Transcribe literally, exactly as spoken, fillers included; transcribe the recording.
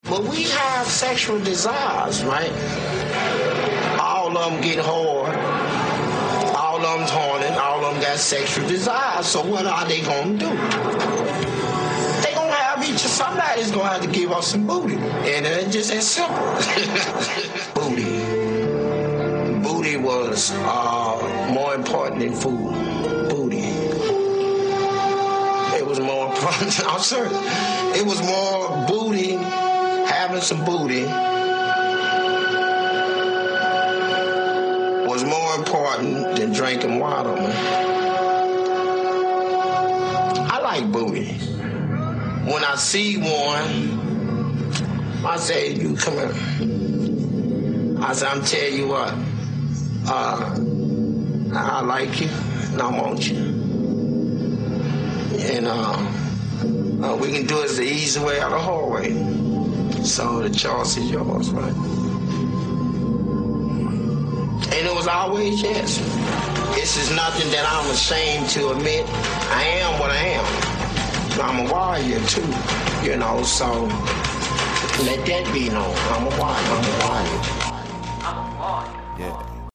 But we have sexual desires, right? All of them get hard. All of them's horny. All of them got sexual desires. So what are they going to do? They going to have each, somebody's going to have to give us some booty. And it's just that simple. Booty. Booty was uh, more important than food. Booty. It was more important. I'm serious. It was more booty, having some booty was more important than drinking water, man. I like booty. When I see one, I say, you come here. I say, I'm telling you what, uh, I like you and I want you. And uh, uh, we can do it the easy way or the hard way. So the choice is yours, right? And it was always yes. This is nothing that I'm ashamed to admit. I am what I am. I'm a warrior too, you know, so let that be known. I'm a warrior. I'm a warrior. I'm a warrior. Yeah.